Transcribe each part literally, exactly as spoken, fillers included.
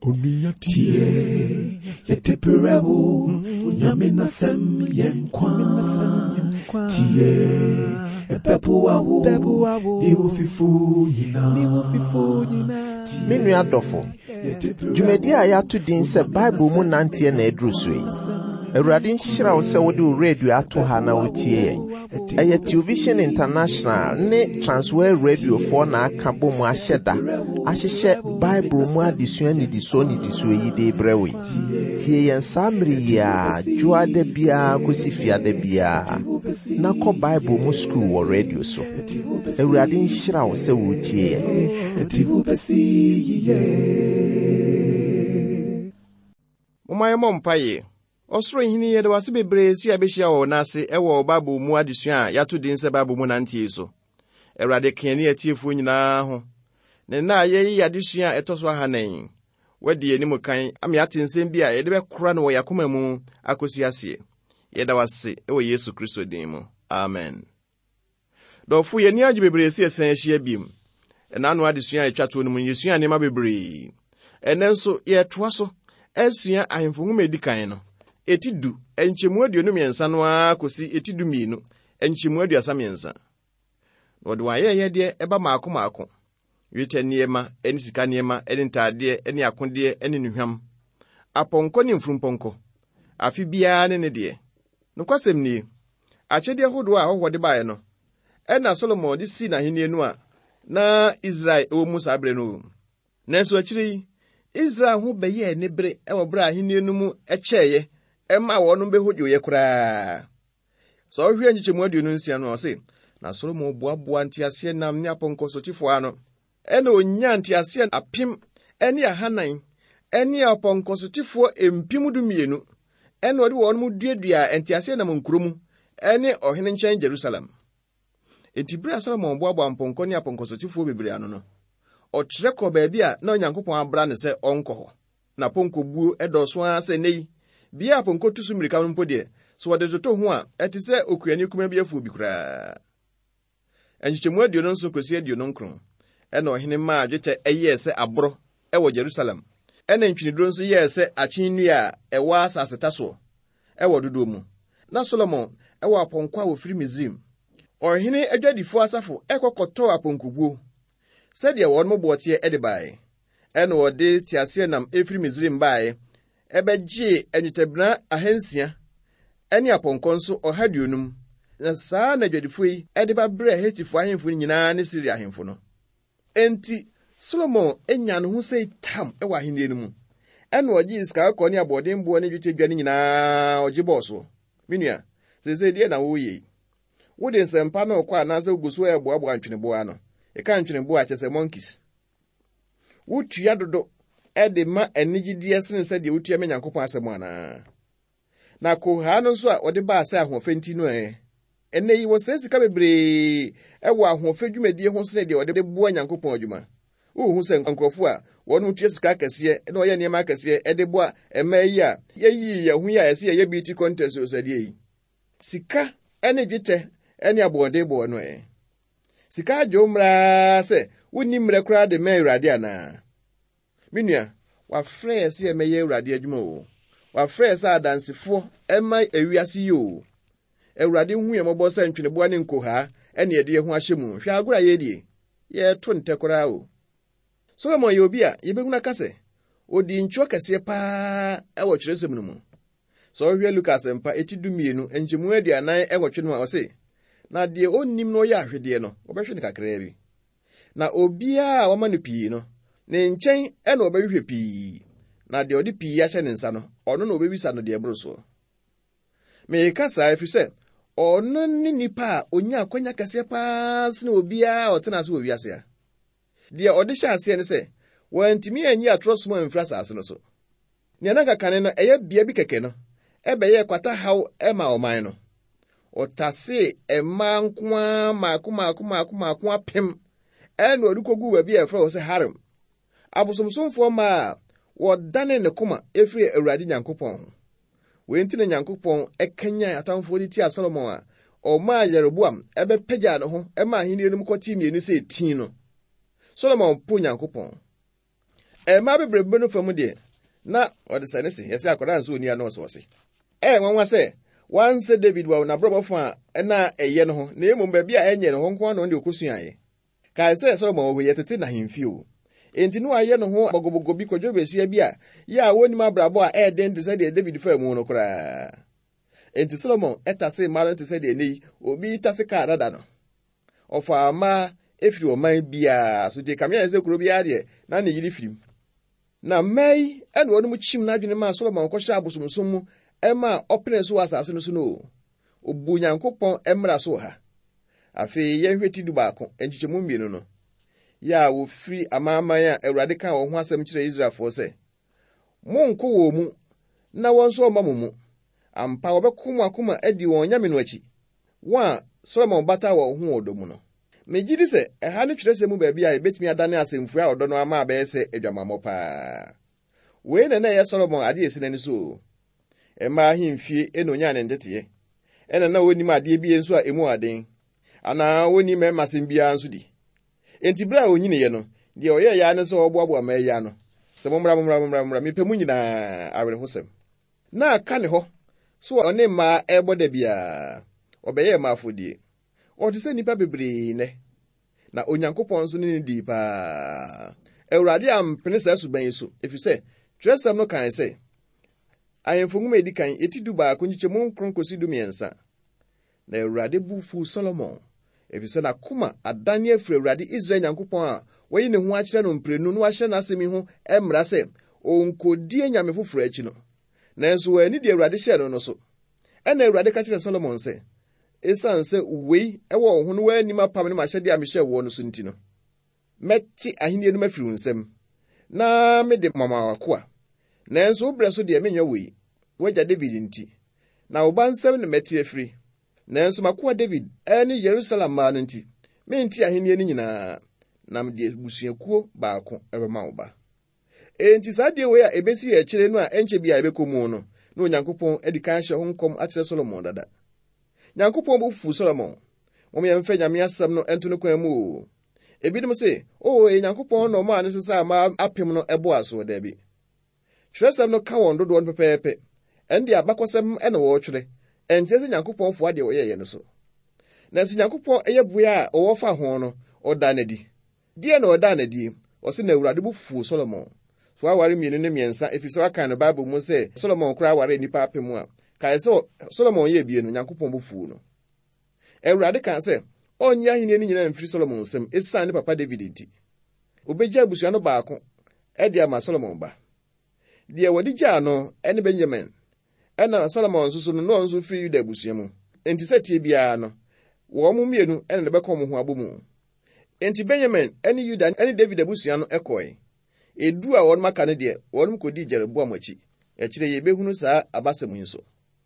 Tie yetipirewo nyamina sem yenkwa tie epepu awo iwo fifu yina Minu adofo Jumedi a yatu din se Bible mu nantie na edru so yi Awurade nhyira wo se wode radio ato ha na wotie eye Television International ne Transworld Radio for na aka bom ahyeda ahyehye Bible mu adesua ni diso ni diso yi de brewe tie yen samri ya juade bia kosifia de bia na ko Bible mu school wo radio so Awurade nhyira wo se wotie Mumaye mompaye Osoro hini yede wase bebre si abehia wo nase ewo Bible mu adesua yato din se Bible mu nantie so Awurade kani atiefo nyina ho ne na ye adesua etoso hanan wadi enimu kan ame atensem bia yede be kora no yakoma mu akosi ase yeda wase ewo Yesu Kristo din mu amen Dofu ye ni agi bebre si esen ahia biem na anu adesua etwato no mu yesua ne ma bebre enenso ye toa so esua ahemfo medikan no etidu enchemu aduonu miensa no akosi etidu mienu enchemu aduasa miensa no de waye ye de eba maako maako wite niema eni sika niema eni ntade eni akode eni nuhwam aponko ni mfrumponko afi bia ne ne de no kwasem ni achede hodo a hohode baaye no ena Solomon di si na hinienu a na Israel ewo musa abre no nanso akiri Israel ho beye ne bre ewo bra hinienu mu echeye ema wono behojo ye kura so hwe nchichemu aduonu nsia no se na Solomon boaboa ntiase nam ne aponko sotifo ano ena onya ntiase apim eni ahanan eni aponko sotifo empim du mienu ena odi wono mu duadua ntiase nam nkromu eni ohene nchen Jerusalem etibra Solomon boaboa mponko ne aponko sotifo bebre ano no okyere ko baabi a na Onyankopɔn abra ne se onko ho na ponko buo edoso a se nei bia ponko tusu mirika no mpode so wode zoto ho a etise okuani kuma bia fu bi kura enchichemu aduonu nso kosi aduonu nkron ena ohene ma adwete eye se abro ewo Jerusalem ena ntwiniduro nso ye se achinnu a ewa asaseta so ewo dodo mu na Solomon ewo aponko a wo firi Misrim ohene adwadifo asafo ekokoto aponkobuo sede won mo botie edibae ena wode tiase nam efiri Misrim bae ebegye enwetebna ahansia eni aponko nso ohaduonum na saa na adwadifo yi ediba bre hetifo ahemfo nyina ne Siria ahemfo no enti Solomon enya no ho sei tam ewa ahenienu mu ena ogi iska akọ ne abodembo ne dwetedwane nyina ogi boso minua sese die na wo yi wode nsempa na okwa na se guso e boabo antwenebo ano e ka antwenebo a chese monkeys wutua dodo ede ma enigidie sene se de wutua me Nyankopɔn asɛm ana na ko ha no so a ode ba asa ahofenti no e ene yi wo se sika bebre e wo ahofedwumadie ho sene de ode bo Nyankopɔn adwuma wo hu se nkrofo a wonu tua sika kase e na oye niam akase e de bo a ema yi a yeyi ye hu ya ese ye beauty contest osadie yi sika ene dwete ene abonde bo no e sika adwomra se woni mre kra de me Awurade ana minua wa frɛ se emeye Awurade adwuma o wa frɛ se adansefo ema ewiase yo Awurade hu yemobɔ se ntwenebo ane nkoha ene ede ho ahyemu hwɛ agora ye die ye to ntekora o Solomon ye obi a yebeguna kase odi ntwo kase pa ewo kyerɛsɛm no mu so hwɛ Lukas empa etidumienu enjemu aduanan ewotwe no a ɔse na de onnim no ya ahwede no obɛhwe ne kakra bi na obi a wama no pii no ne nkyɛn ɛna obɛhwehwɛ pii na de odi pii ahyɛ ne nsa no ɔno na obebisa no de ɛboro so me kasa afi sɛ ɔno ne nipa a onya akwanya kase pa sene obi a ɔtena so obi ase a de ɔde hyɛ ase ne sɛ wantimi anyi atrosom amfra sase no so ne na kakane no ɛyɛ bia bi kɛkɛ no ɛbɛyɛ kwata haw ɛma ɔman no otase ema nkoa maako maako maako maako apem eno odukogu ba bia efra wo se harem abosomsomfo ma wodane ne koma efri Awurade Nyankopɔn we ntine Nyankopɔn ekanya atamfo di ti a Solomon a o ma Yeroboam ebe pagya ne ho e ma hini enum kwati mienu se tin no Solomon po Nyankopɔn e ma bebre no famu de na ode sane se yesi akoda nso oni ana so se e nwanwa se wanse David wa na brobofo a na eye no ho na emom ba bia enye no ho nko na onde okosuaye ka se Solomon wo yetete na hemfie o enti no aye no ho bogobogo bi kodwo besia bi a ya woni ma brabo a e den de se de David fa mu no kora enti Solomon etase maro te se de nei obi tase ka dada no ofa ama efiri o man bia so de kamia se kuro bia de na ne yiri firim na mai ene wonu mu chim na adwene ma Solomon ko hya abosomsom mu ema opene so asase no so no obu Nyankopɔn emra so ha afi ye hweti du baako enchichemu mienu no ya wo firi amaman a Awurade ka wo ho asem kire Israelfo se monko wo mu na wonso ma mu ampa wobɛkom akoma adi won nyame no achi wa Solomon bata wo ho odomu no megidi se eha ne twere se mu ba bia e betimi adane asemfu a odo no ama abe se adwamamɔ pa we na na ye Solomon ade esinani so ema ahimfie enonya ne ndeteye ena na woni ma ade bi enso a emu aden ana woni me masem bia nso di enti bra onyine ye no de oye ya ne so oboabo ma ya no se momra momra momra momra mi pemu nyina awre hosem na aka ne ho so one ma eboda bia obeye ma afodie o te se nipa bebre ne na Onyankopɔn so ne di pa Awurade ampene sa suban so efise tresem no kan se ayemfongum edikan etidu ba konyichemu nkronkosi du miensa na Awurade bufu Solomon efise na kuma adane afiri Awurade Israel Nyankopɔn a wayi ne ho akyere no mprenu no ahye na asemi ho emra se onkodi nyame foforo achi no nanso wani di Awurade hye no no so ena Awurade ka kyere Solomon se esan se wei ewo ho no wani mapam ne mahye de amhye wo no so nti no meti ahenie no mafiri nsem na me de mama wakoa nanso obrɛ so de menyo wei wagya David nti na oba nsem ne meti afiri nanso makoa David ene Jerusalem ma no nti menti ahenie ni nyina nam de busuakuo baako ebema oba enti sadie wei a ebesi ya kire no a enche bia ebekomu no na Onyankopɔn edikan hye ho nkom akyere Solomon dada Nyankopɔn bo fu Solomon mom ye mfa nyame asem no ento no kwan mu o ebidim se o e Nyankopɔn no ma ne sesa ma apem no ebo aso da bi tresem no ka won dodo no pepepe ende abakosem ene wo twere ente se Nyankopɔn fo ade wo ye no so na se Nyankopɔn eye bua a wo fa ho no oda na di die na oda na di o se na Awurade bo fu Solomon so aware mienu ne miensa efise aka no Bible mu se Solomon kura aware nipa apem a kai se Solomon ye bie no Nyankopɔn bo fu no Awurade kan se onya hini ni nyina mfiri Solomon nsem esan ne papa David nti obegya abusua no baako e de ama Solomon ba de wodi gya no ene Benjamin ena Solomon nso so no no nso firi Yuda abusua mu enti setie bia no wo mu mienu ene ne bekom ho abomu enti Benjamin ene Yuda ene David abusua no ekoi edu a won maka ne de won kodi Jeroboam achi e kire ye behunu saa abasem nso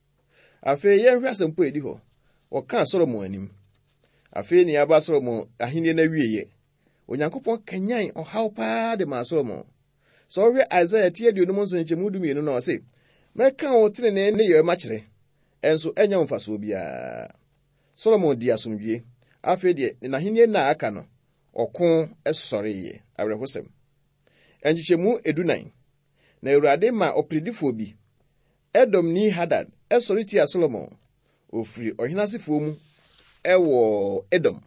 afi ye hwe asempo edi ho o kan Solomon anim afi ni aba Solomon ahenie na wieye Onyankopɔn kanyan ohaw pa de ma Solomon so we Isaiah tie de onum nso nchemu du mienu na o se meka o tene ne ne ye ma kire enso enya mfaso bia Solomon di asomdwie afi de na ahenie na aka no okon esoreye abrehosem enchichemu edunan na Awurade ma opredifo bi Edom ni Hadad esori tia Solomon ofiri ohinasefo mu ewo Edom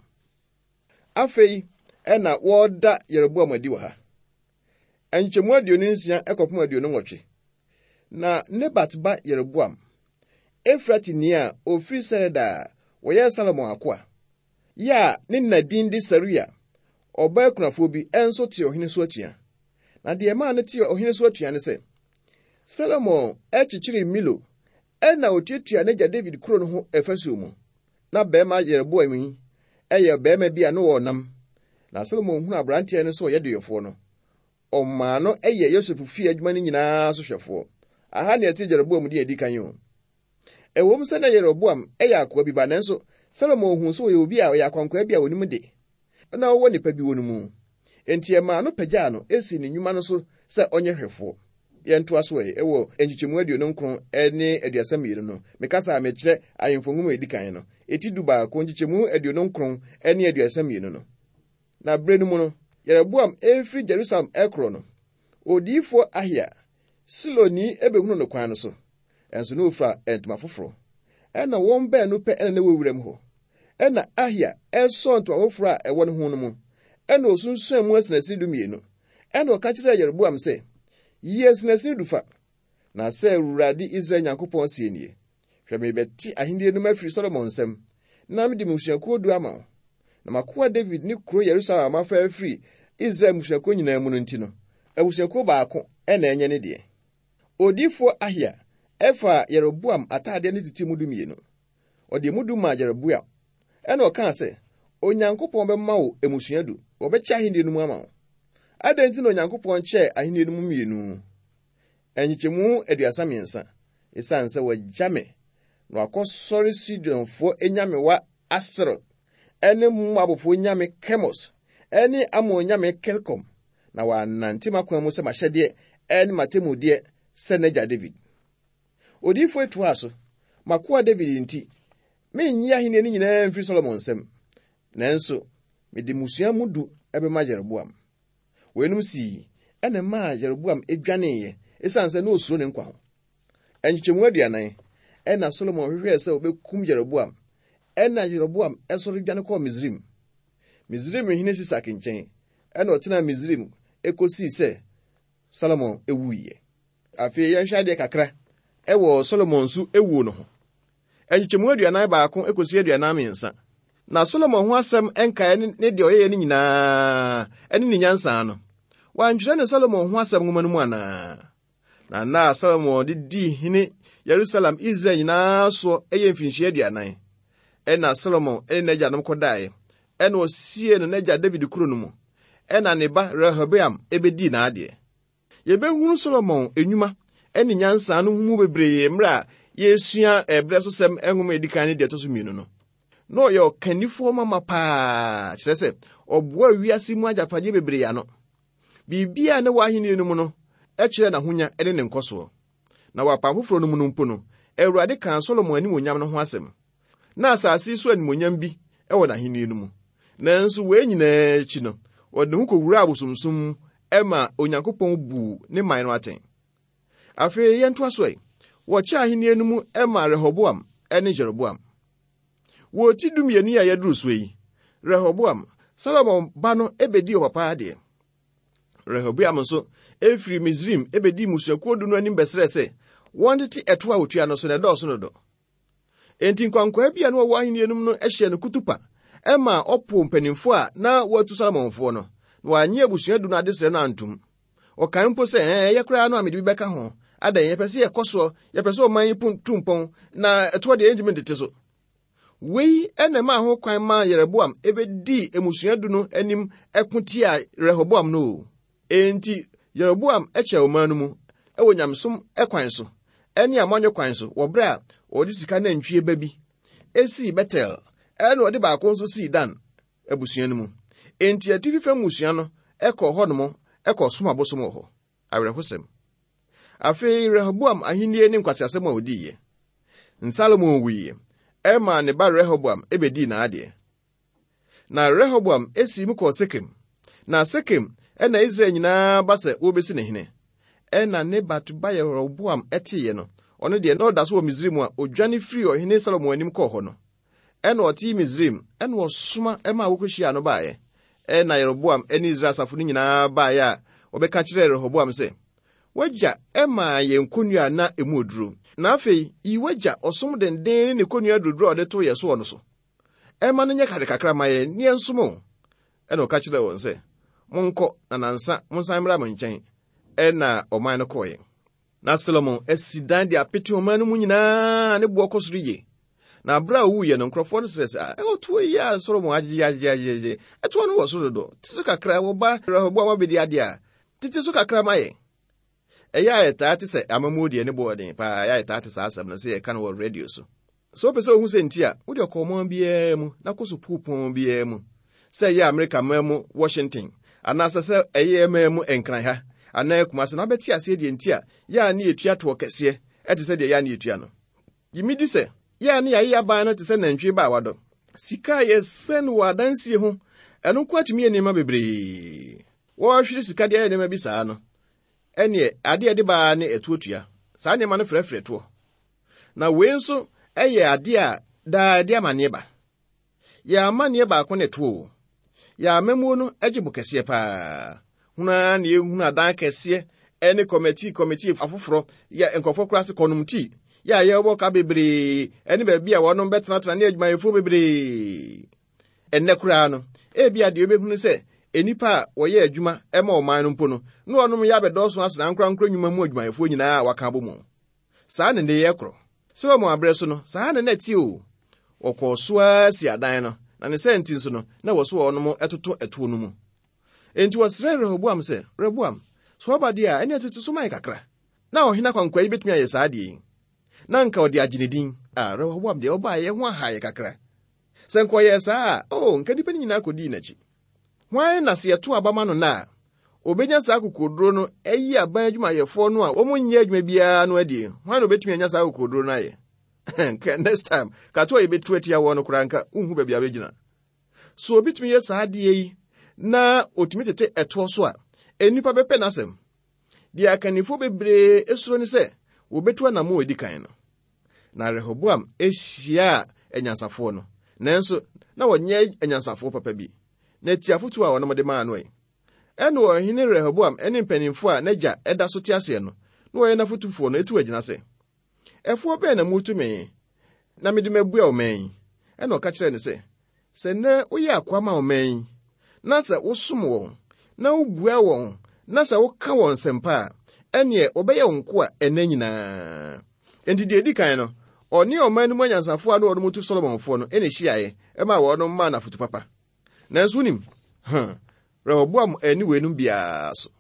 afei ena woda Yeroboam adi wa ha enchemu aduonu nsia ekopum aduonu nwotwe na Nebat ba Yeroboam Efratini a ofiri Sereda wo ye Solomon akoa ya ne nadin di Saria oba kunafo bi enso tie ohine so atua na de ma ne tie ohine so atua ne se Solomon echichiri Milo ena otuatua ne ja David kuro no ho efasu mu na bema Yeroboam yi eye bema bia no wonam na Solomon hu abrante ne so ye deyofo no omma no eye Yosef fi adwuma ni nyina so hwefo aha ne ati Yeroboam de edi kan yo ewom se na Yeroboam eye akoa bi ba nanso Solomon hu so ye obi a ye akwankwa bi a onim de na wo nipa bi wonu mu enti ema no pagya no esi ne nyuma no so se onye hwefo yento aso e ewo enchichemu aduonu nkron ene aduasam yiri no mekasa mekire ayemfongum edikan no eti duba ko enchichemu aduonu nkron ene aduasam yiri no na brenu mu no Yeroboam efri Jerusalem ekro no Odiyifo Ahia Siloni ebehunu no kwan no so. Enso no fra entuma foforo. Ena won ba no pe ena na wewurem ho. Ena Ahia eso ntuma foforo a ewo ne ho no mu. Ena osunsun mu asinasini du mienu. Ena oka kire Yeroboam se, "Yi asinasini du fa." Na se Awurade Israel Nyankopɔn sie nie. Hwɛ me beti ahindie no mafiri Solomon nsam. Na me di musuakuo du ama wo. Na makoa David ni kuro Yerusalem amafa afiri Israel musuakuo nyinaa mu no nti no. Abusuakuo baako ena enye ne de. Odiyifo Ahia efa Yeroboam atade ne titi mu du mienu. Ode mu du ma Yeroboam. Ena oka se, "Onyankopɔn bɛma wo emusua du, obɛkya ahindie no mu ama wo." Adenti no Onyankopɔn kye ahindie no mu mienu. Enyichemu aduasa miensa. Esan se wajame no akosori Sidonfo enyame wa Astrot. Ene mu abofo enyame Chemos. Ene amo enyame Kelkom. Na wa nantima kwa mu se mahyede ene matemu de seneja David. Odiyifo etu aso. Makoa David nti. Me nyi ahine ni nyina mfiri Solomon nsam. Nanso me de musua mudu ebe ma Jeroboam. Wenum si ene ma Jeroboam edwane ye. Esan se no osuro ne nkwa ho. Enchichemu aduanan. Ena Solomon hwehwe se obekum Jeroboam. Ena Jeroboam esoro dwane ko Mizrim. Mizrim hine Sisak nchen. Ena otena Mizrim ekosi se Solomon ewuye. Afi yenhwa de kakra ewo Solomon su ewu no ho. Enchichemu aduanan baako ekosi aduanan mensa. Na Solomon ho asem enkae ne de oyeye ne nyinaa ene ne nyansa no. Wantwere ne Solomon ho asem ngoma no mu ana. Na na Solomon di di hine Jerusalem Israel nyinaa so eye mfinhye aduanan. Ena Solomon ene naja no kodae. Ena osie no naja David kuro no mu. Ena ne ba Rehoboam ebedi na ade. Yebehunu Solomon enwuma ene nyansa no hu bebree mra yesua ebre so sem enhoma edikan ne de to so mienu no. No yo kanifo mama pa kire se oboa wiase mu ajapaje bebree ya no. Bibia ne wahene no mu no e kire na honya ene ne nkoso. Na wapa foforo no mu no mpo no Awurade kan Solomon ani wonyam no ho asem. Na asase so ani wonyam bi e wo na hene no mu. Nanso we nyina chi no ode hu kowura abosomsum ema Onyankopɔn bu ne man no aten. Afi yento aso e wo kya ahene no mu ema Rehoboam ene Jeroboam. Wo ti dum yenu ya yaduru so yi. Rehoboam Solomon ba no ebedi opapa ade. Rehoboam nso efiri Mizrim ebedi musuakuo du no anim besere se wondete eto a otua no so ne do so no do. Enti kwankwa bia no wo ahene enum no ehye no kutupa ema opo mpanimfo a na watu Solomonfo no wa anye abusua du no adesere no antum. Okan mpo se eh yekura no amede bi beka ho adan yepese yekoso yepese o man tumpon na eto de engine dete so. Wei ene ma ho kwan ma Yeroboam ebedi emusua du no anim ekoti a Rehoboam no. Enti Yeroboam eche omanu mu ewo nyamsom ekwan so ene amonyo kwan so wo bra odi sika na ntwie ba bi esi Betel ene odi ba ko so si Dan abusua no mu. Enti atifi fa musua no ekọ ho no mo ekọ soma bosom ho awerehosem. Afi Rehoboam ahenie ni nkwasiasem a odiye. Nsalomon wiye ema ne ba Rehoboam ebedi na ade. Na Rehoboam esi mu ko Sekem. Na Sekem ena Israel nyina base obesi ne hene. Ena ne batu ba Rehoboam etiye no. Ono de no da so wo Mizrim a odwane firi ohene Solomon anim ko ho no. Ena oti Mizrim ena osuma ema wokohia no baaye. Ena Rehoboam eni Israel safo ni nyina baaye a obeka kire Rehoboam se wagya ema yenkonua na emu oduru. Na afei iwagya osom denden ne konua drodro ode to yeso ono so. Ema no nya kare kakra maye ne ensomo. Ena oka kire won se monko na nansa monsan mra monchen. Ena oman no koye. Na Solomon esidan de apeti oman no mu nyina ne bo okosoro ye. Na bra wu ye no nkrofo no stress a e oto ya Solomon agye agye agye. Eto no wo so do. Tiso kakra wo ba Rehoboam abedi ade a. Titi so kakra maye. Eya etati se amamudi ne boarding pa ya etati sa asem na se e kan wo radio so. So pese ohun se ntia, wo de okomon bia mu na koso pupon bia mu. Se ya America mamu Washington. Anasa se eye mamu enkran ha. Ana kumase na beti ase de ntia, ya na etua to kese, eti se de ya na etua no. Yimidi se, ya na ya ya ban no te se nantwi ba wado. Sika ye sen wadansie ho, eno kwatimi enema bebre. Wo hwiri sika de enema bi saa no. ene ade ade ba ne etuotua saa ne ma no frɛfrɛ to na we nso eye ade a da ade amane ba ya amane ba ko ne to ya mamu no agibu kɛse pa huna ne ehuna adan kɛse ene committee committee afoforo ya enkofo krase konumti ya ye obo ka bebre ene ba bia wono betena tena ne adwumayefo bebre enne kura no e bia de obehunu se enipa wo ye adwuma e ma oman no mpo no no onom ya bedoso asena nkra nkra nwuma mu adwumayefo nyina waka bomu saa ne ne ye kro se mo abre so no saa ne na ti o okosoa si adan no na ne senti nso no na wo so onom etoto eto no mu enti wo sere Rehoboam se Rehoboam so abade a ene etoto so mai kakra na ohina kwankwa yi betumi aye saa de na nka odi aginedin a Rehoboam de oba ye ho ahaye kakra se nko ye saa o nka dipa nyina akodi nachi hwan na se yeto abama no na obenya saa kokoduro no eyi aban adwumayefo no a omunye adwuma bia no adi hwan no betumi anya saa kokoduro na ye next time kato ye betu atia wo no kranka unhu ba bia begina so obetumi ye saa de yi na otumi tete eto so a enipa bepe nasem dia kanifo bebre esuro ni se wo betu na mo edi kan no na Rehoboam ehia enyansafo no nanso na wonye enyansafo papa bi na tiafotu a wono de maa no e eno ohine Rehoboam ene mpanimfo a naja eda so ti ase no na wo ye na fotufo no etu agina se efo be na mutu me na mede mabua o man eno ka kire ne se se na wo ye akwama o man na se wo som won na wo bua won na se wo ka won sempa ene obeye wonko a ena nyina enti de edi kan no oni o man mu anyansafo a no mutu Solomon fo no ene hyiaye e ma wo no ma na fotu papa nanso nim ha Rehoboam eni wenum bia so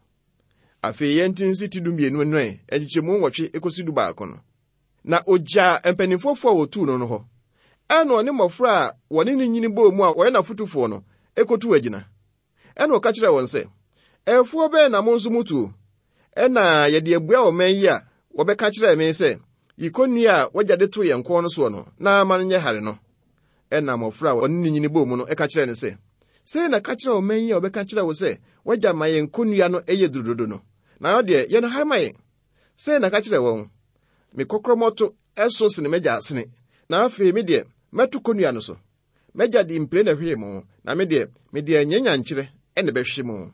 afi yentin siti dumienu no e egichemu nwotwe ekosi du ba kono na oja empanimfofo a wotu no no ho eno oni mofra a woni ni nyini bo mu a wo na fotufo no ekotu agina eno ka kire won se efo be na mo nso mutu ena ye de abua o man yi a wo be ka kire me se ikonni a wajade to ye nko no so no na man nye hare no ena mofra a woni ni nyini bo mu no e ka kire ne se se na ka kire o man yi a wo be ka kire wo se waja ma ye nkonnua no eye durudodo no na de ye no hare ma ye se na ka kire won me kokromoto eso sine meja asene na afi me de metu konua no so meja di mpre na hwe mu na me de me de anyanya nkyere ene behwe mu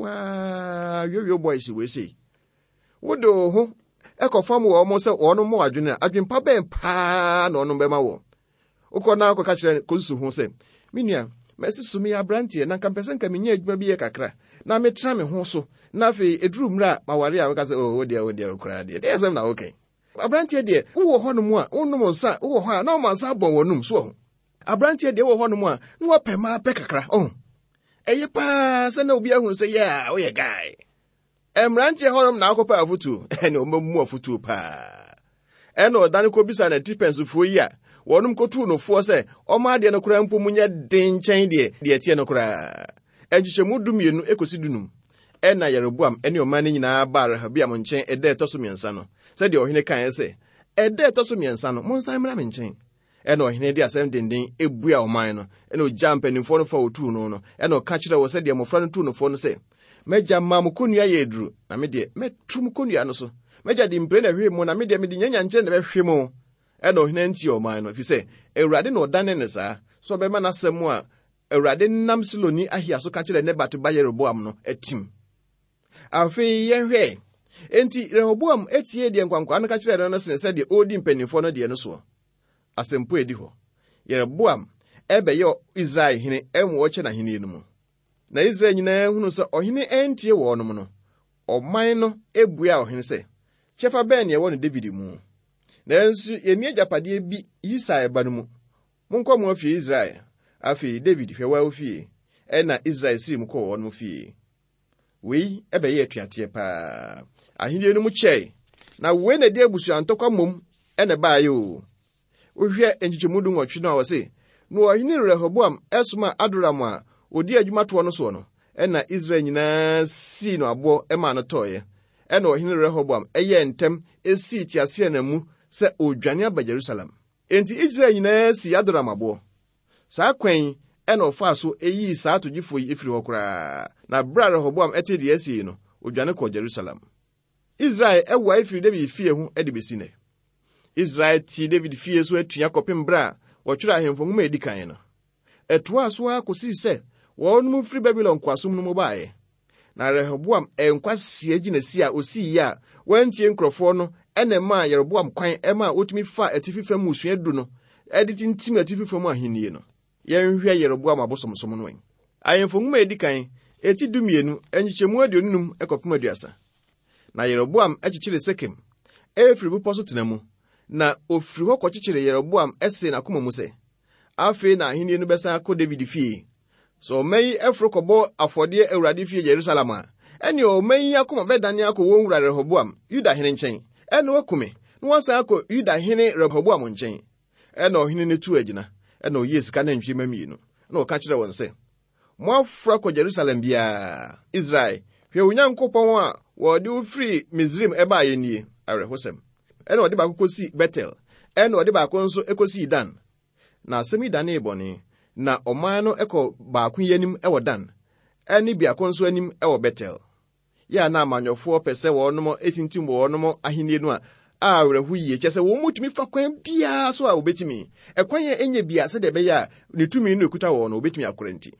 wa yoyo boys we say wodo ho ekofam wo mo se ono mo adwene adwempa ben pa na ono be ma wo ukona ko ka kire ko su ho se menua mesi sumi abrantie na kampese nka menya adwuma bi ye kakra na me tra me ho so na afi eduru mra maware a we ka se oh dia oh dia okra dia dey sem na okay abrantie de wo ho no mu a wonum nsa wo ho a na o mansa bon wonum so ho abrantie de wo ho no mu a na wo pema pe kakra oh eye pa se na obi ahunu se yeah we guy emrantie ho no na akopa afutu ene o mamu afutu pa ene o dan ko bisa na depends fo yi a wonum ko tu no fo se o ma de no kura mpo munya den chen de de tie no kura egichemu dumienu ekosi dunum ena Yeroboam ene o ma ne nyina ba Rehoboam nchen ede to so miensa no se de ohene kan se ede to so miensa no monsan mra me nchen ena ohene de asem dendin ebua o man no ena o jampanimfo no fa otu no no ena o ka kire wo se de mofra no tu no fo no se meja mam konua ye duru na me de metum konua no so meja di mpre na hwe mu na me de me de nyanya nchen de behwe mu ena ohene nti o man no fi se ewurade na odane ne saa so be ma na asem a ewurade nam siloni ahia so ka kire ne batu ba Yeroboam no atim afi yenhwe enti Rehoboam etie de nkwankwa an ka kire no se se de odi mpanimfo no de no so asempo edi ho Yeroboam ebe yo Israel hene enwo oche na hene enu na Israel nyina hunu se ohene entie wo no no oman no ebua ohene se chefa ben ye wo no David mu na ensu yemi agapade bi Isai ba no mu monko mu afie Israel afi David hwe wa ofie e na Israel sim ko wo no fie we ebe ye tuate pa ahene enu mu chei na we na de abusu antokwa mom e na ba yo ohwe enjichemudu nwotwe no awose no ohene Rehoboam esuma Adoram a odi adwuma to no so no e na Israel nyina si no abo e ma no toye e na ohene Rehoboam eye ntem esi tiase na mu se odwane aba Jerusalem enti Israel nyina si Adoram abo saa kwen e na ofa so eyi saa togifo yi efiri hokora na bra Rehoboam ete de esi no odwane ko Jerusalem Israel ewa efiri David fie hu edi besine. Israel ti David fie so atua kopem bra wo twere ahemfo nwoma edikan no. Etoa so akosi se wonum firi Babylon kwasum no mobae. Na Rehoboam enkwasi agina si a osi ya wantie nkrofo no ene ma Yeroboam kwan ema otumi fa atifi fam usua du no editi ntim atifi fam ahennie no. Yenhwe Yeroboam abosomsom no en. Ahemfo nwoma edikan eti dumienu enyichemu aduonum ekopem aduasa. Na Yeroboam echichire Sekem efiri bu poso tenamu na ofiri ho kochichire Yeroboam ese na koma mu se afi na ahennie no besa akọ David fie. So mei efro kobo afode Awurade fie Jerusalem a ene o mei akoma bedane akọ wo nwura Rehoboam Yuda hene nchen ene wakume no wasa akọ Yuda hene Rehoboam nchen ene ohene ne tu agina ene o yesika na ntwe mamienu na o ka kire won se mo afro ko Jerusalem bia Israel hwe onyankopon a wo de free Misrim eba yenie arehosem ene o de ba kokosi Betel ene o de ba ko nso ekosi Dan na asemi Dan eboni na oman no eko baako yanim ewo Dan ene bia ko nso anim ewo Betel ya na amanyofo pese wo no etintim wo no ahenie no a awrehu yie kyese wo mutumi fa kwan bia so a obetimi ekwan ye enye bia se de be ya ne tumi no ekuta wo no obetimi akorenti.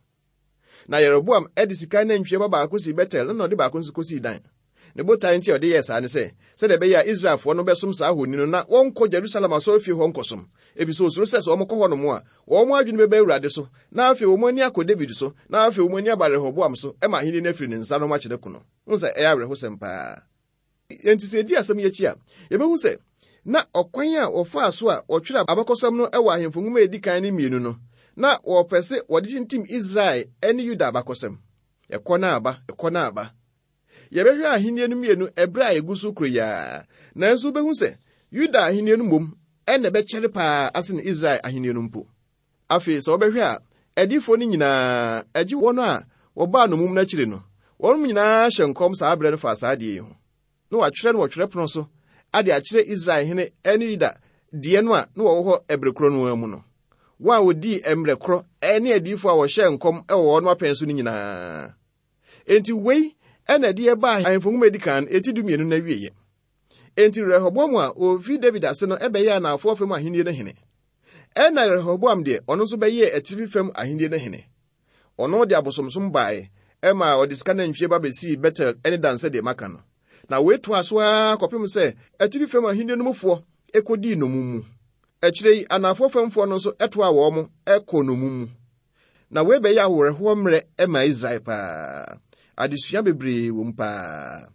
Na Yeroboam edisika na ntwe baba akosi Betel na ode ba akosi kosi Dan ne botan nti ode yesa ne se se de be ya Israelfo no besom sa ahoni no na wonko Jerusalem asorofie ho nkosom ebiso osoro se se omko ho no mo a wo mo adwene bebe Awurade so na afi wo mani akọ David so na afi wo mani abare Rehoboam so e ma hini na firi ne nsa no ma kyede kuno nsa e awre ho sempa enti se di asem ye chi a ye be hu se na okwan a ofa so a otwere abakosam no e wa ahemfo nwoma edikan ne mienu no na wo pese wodi ntim Israel ene Yuda abakosam ekona aba ekona aba ye behwe ahenie no mienu ebra a egusu kro ya na nso be hu se Yuda ahenie no mom ene be kyere pa asene Israel ahenie no mpo afi so behwe a edifo ni nyina agi wono a wo ba no mum na kyire no wonum nyina hyenkom sa abre no fa sa de yi ho no watwere no watwere pono so ade a kyere Israel hene ene Yuda de no a no wo ho ebrekro no amu no wa wodi emrekro ene edifo a wo hyenkom e wo no apenso ni nyina enti wei ene de ba ahemfo nwoma edikan eti dumienu na wieye enti Rehoboam a ofi David ase no ebe ya na afo fam ahenie ne hene ena Rehoboam de ono so beye etifi fam ahenie ne hene ono de abosomsom bae ema odisika na ntwe ba besi Betel ene danse de maka no na wetu aso a kopem se etifi fam ahenie no mufo ekodi no mumu ekirei anafo famfo no so eto a wo mo eko no mumu na we be ya horeho mre ema Israel pa adesua bebre wo mpa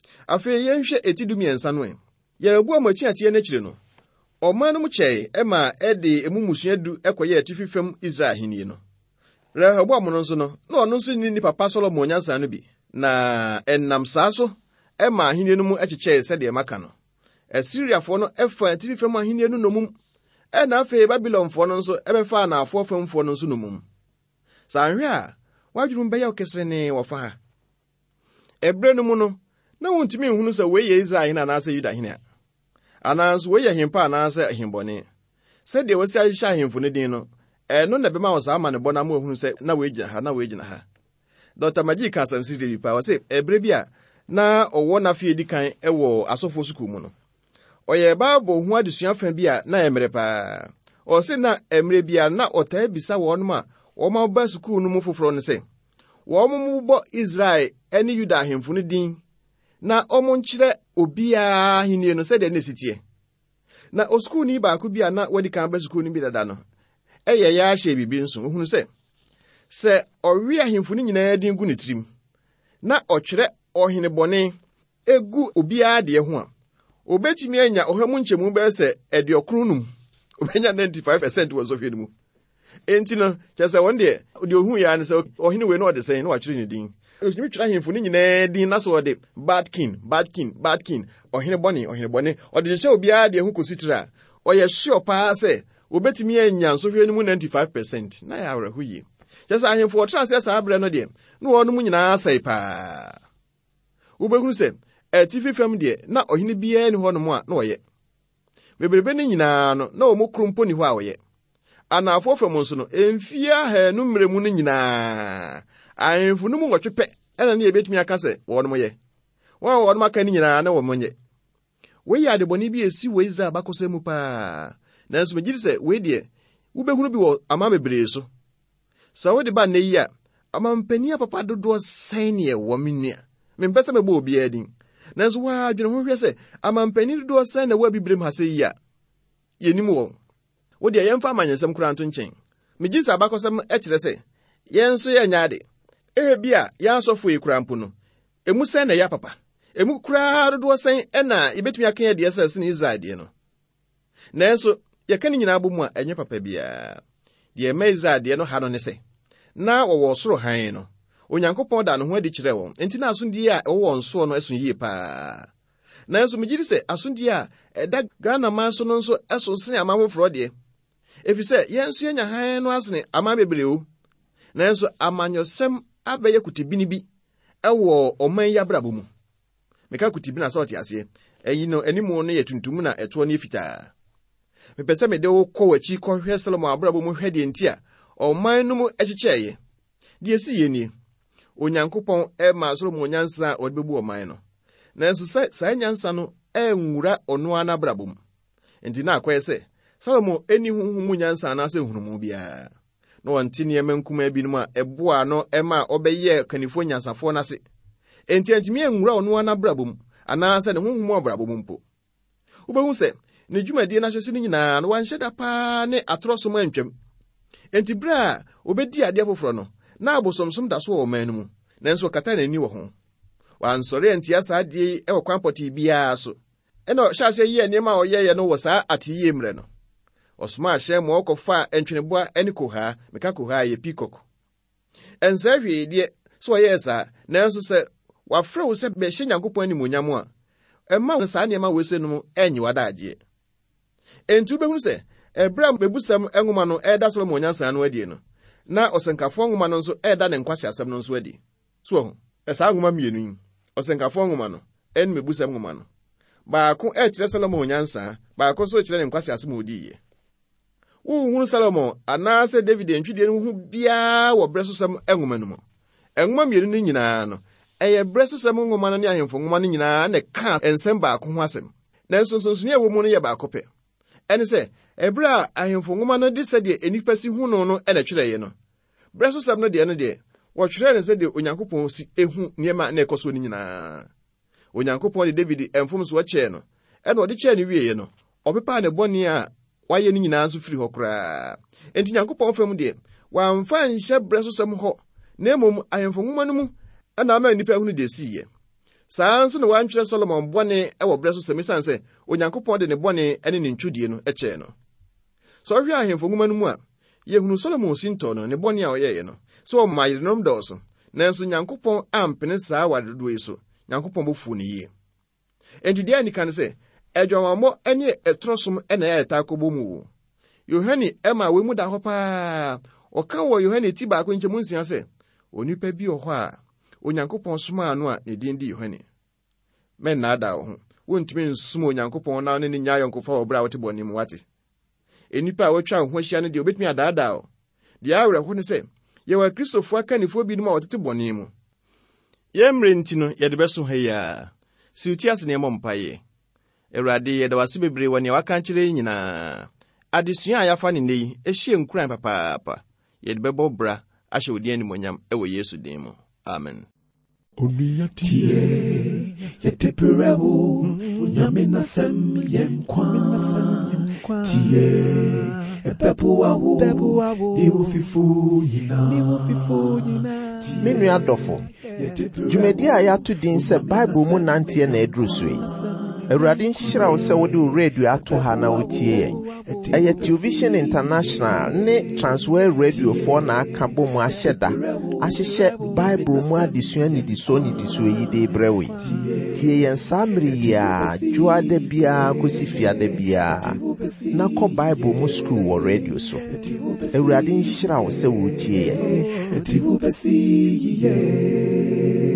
afi yenhwe etidumi ensa no en Yeroboam atuatie na kire no oman no mu kyei ema ede emumusua du ekoye etifi fam Israel henie no Rehoboam no nso no na ono nso ni ni papa Solomon nyansa no bi na ennam saa so ema henie no mu ekyekye se de maka no Assyriafo no efa etifi fam ahenie no nomum ena afi Babylonfo no nso ebefa na afo famfo no nso nomum sanhwe a wadwuru mbe ya okesere ne wofa ha ebre no mu no na wontumi nhunu se we ye Israel na na se Yuda hene ananso we ye hempa na se himbone se de wasi ahisha ahemfo ne din no eno na bema wosa ama ne bona ma ohunu se na we gina ha na we gina ha Doctor Magic Asam Sidi bi pa wase ebre bia na owo na fie dikan ewo asofo suku mu no oye babo hu adesua fa bia na emre pa o se na emre bia na ota bisa won ma wo ma ba suku no mu foforo ne se wo mu bo Israel ene Yuda ahemfo ne din na omo nkyere obia henie no se de ne sitie na osuku ni ba ku bia na wadi kan ba suku ni bi dada no eye ya hye bibi nso ohunu se se owi ahemfo ni nyina din gu ne trim na otwere ohene bone egu obia de ho a obetimi anya ohemu nchemu be se ediokrunum obenya ninety-five percent wo sofie mu enti no kyese won de de ohun ya ne se ohene we no ode sen no watwere ne din osimi twere ahemfo ni nyina din na so ode bad king bad king bad king ohene bone ohene bone ode hye obia de ho kositira oye sure pa se obetimi anya sofie mu ninety-five percent na ya awrehu yi kyese ahemfo wo tra se sa abre no de no wonu mu nyina asai pa ubehunu se etifi fam de na ohene bia ni ho no mo a na oye bebrebe ni nyina no na o mu krumpo ni ho a oye anafo fam nso no emfia ha no mremu ni nyina ahemfo no mu nwotwepe ena na ebetumi aka se wo no mo ye Wɔn wɔn maka ni nyinaa na wɔn monye. Wei ade bɔne bi esi wɔ Israel bakɔsɛ mu paa. Nanso megye sɛ wei deɛ wobɛhunu bi wɔ ama bebree so. Sɛ wode ba na yi a, amampani papa dodoɔ sɛn ne ɛwɔ me nua. Mempɛ sɛ mɛbɔ obiara din. Nanso waa adwene ho hwɛ sɛ amampani dodoɔ sɛn na wɔabibirem ha sɛ yi a. Yenim wɔn. Wo deɛ yɛmfa amanyɛsɛm koraa nto nkyɛn. Megye sɛ abakɔsɛm ɛkyerɛ sɛ yɛn nso yɛ nyaade. Ebi a yɛn asɔfo yi koraa mpo no. Emu sɛn na yɛ papa. Emu koraa dodoɔ sɛn ɛna yɛbɛtumi aka yɛ deɛ sɛ sene Israel deɛ no. Nanso yɛka ne nyinaa bɔ mu a ɛnyɛ papa biara. Deɛ ɛma Israel deɛ no ha no ne sɛ na wɔwɔ soro han no. Onyankopɔn da ne ho adi kyerɛ wɔn. Enti na asomdie a ɛwɔ wɔn so no ɛso yie paa. Nanso megye di sɛ asomdie a ɛda Ghana man so no nso ɛso sene ama foforɔ deɛ. Efi sɛ yɛn nso yɛnya han no asene ama bebree o. Nanso amanyɔsɛm abɛyɛ kutibini bi ɛwɔ ɔman yi abrabɔ mu. Meka kutibina sɛ ɔte aseɛ. Ɛyi no animu no yɛ tuntum na ɛtoɔ no yɛ fitaa. Mepɛ sɛ mede wo kɔ w'akyi kɔhwɛ Solomon abrabɔ mu hwɛ deɛ nti a ɔman no mu ɛkyekyɛeɛ. Deɛ si yɛ nie. Onyankopɔn ɛma Solomon nyansa a ɔde bɛbu ɔman no. Nanso sɛ saa nyansa no ɛnwura ɔno ana abrabɔ mu. Enti na akɔyɛ sɛ Solomon ɛni honhom mu nyansa anaasɛ hunumu biara. Na wɔnte nneɛma nkuma binom a ɛboa no ɛma ɔbɛyɛ kanifo nyansafoɔ n'ase. Enti antimi ɛnwura ɔno ana abrabɔ mu anaasɛ ne honhom abrabɔ mu mpo. Wobɛhu sɛ ne dwumadie n'ahyɛse no nyinaa no wanhyɛ da paa ne atorɔsom antwam. Enti bere a obedi adeɛ foforɔ no na abosomsom da so wɔ ɔman no mu. Nanso ɔkata n'ani wɔ ho. Wansɔre antia saa adeɛ yi ɛwɔ kwan pɔtee biara so. Ɛna ɔhyɛ ase yɛ nneɛma a ɔyɛyɛ no wɔ saa ateyie mmerɛ no. Ɔsoma ahyɛ ma ɔkɔfa ntweneboa ɛne kohaa. Meka kohaa yɛ peacock. Ɛnsa hwee deɛ so ɔyɛɛ saa. Nanso sɛ wafrɛ wo sɛ bɛhyɛ Nyankopɔn animuonyam a ɛma wo saa nneɛma wɔ se no mu ɛnye wadagyeɛ. Enti wobɛhunu sɛ ɛberɛ a mebusɛm nwoma no ɛda Solomon nyansa no adie no na ɔsɛnkafoɔ nwoma no nso ɛda ne nkwase asɛm no nso adi. So ho ɛsaa nwoma mmienu yi ɔsɛnkafoɔ nwoma no ɛne mebusɛm nwoma no baako ɛkyerɛ Solomon nyansa baako nso kyerɛ ne nkwase asɛm odiiɛ. Wohunu Solomon anaasɛ David ntwidie no ho biara wɔ brɛ so sɛm nwoma no mu. Nwoma mmienu no nyinaa no ɛyɛ brɛ so sɛm nwoma no ne ahemfo nwoma no nyinaa na ka nsɛm baako ho asɛm. Nanso nsonsonoe a ɛwɔ mu no yɛ baako pɛ. Ɛne sɛ ɛberɛ a ahemfo nwoma no de sɛdeɛ enipa si hu no no ɛna twerɛeɛ no. Brɛ so sɛm no deɛ no deɛ wɔtwerɛɛ ne sɛdeɛ Onyankopɔn si ehu nneɛma na ɛkɔ so no nyinaa. Onyankopɔn de David ɛmfom so wɔkyɛɛ no. Ɛna ɔde kyɛɛ no wieɛ no ɔpepaa ne bɔne a wayɛ no nyinaa nso firi hɔ koraa. Enti Nyankopɔn fam deɛ wamfa nhyɛ brɛ so sɛm hɔ. Na mmom ahemfo nwoma no mu ɛna ama nipa hu no deɛ siiɛ. Saa nso na wantwerɛ Solomon bɔne ɛwɔ brɛ so sɛm isan sɛ Onyankopɔn de ne bɔne ɛne ne ntwudie no ɛkyɛɛ no. So ɔhwɛ ahemfo nwoma no mu a yɛhunu Solomon sintɔ no ne bɔne a ɔyɛeɛ no. So ɔma yerenom dɔɔso. Nanso Nyankopɔn ampene saa wadodoɔ yi so. Nyankopɔn bɔfu ne yie. Enti deɛ anika ne sɛ adwamammɔ ɛne ɛtorɔsom ɛna ɛyɛ taa kɔbɔ mu. Yohane ɛma wɔ mu da hɔ paa. Ɔka wɔ Yohane ti baako nkyɛmu nsia sɛ onipa bi wɔ hɔ a Onyankopɔn somaa no a ne din di Yohane. Men na ada wo ho. Wontumi nsum Onyankopɔn na ne ne nya yɔnkofa wɔ bra wote bɔne mu wate. Enipa a watwa ho ahyia no de obetumi adaadaa wo. De awerɛho ne sɛ yɛwɔ Kristofo akanifo bi no ma wɔtete bɔne mu. Yɛmmerɛ nti no yɛde bɛso ha yi a. Siwti ase ne ɛmɔ mpaeɛ. Awurade yɛda wase bebree wɔ nea waka nkyerɛ nyinaa. Adesua a yɛafa ne nne yi ɛhyɛ nkuran papaapa. Yɛde bɛbɔ bra ahyɛ wo din animuonyam ɛwɔ Yesu din mu. Amen. Tie yete prewo nyame na sem yenkwa tie epepo wawo iwo fifu yina Menu adofo dwumadi a yɛato din sɛ Bible mu nanteɛ na aduru so yi. Awurade nhyira wo sɛ wode wo radio ato ha na wotie yɛn. Ɛyɛ Television International ne Transworld Radio foɔ na aka bɔ mu ahyɛ da ahyehyɛ Bible mu adesua nidiso nidiso yi de brɛ wo yi. Tie yɛn saa mmere yi a dwoada biara kɔsi fiada biara na kɔ Bible mu school wɔ radio so. Awurade nhyira wo sɛ wotie yɛn.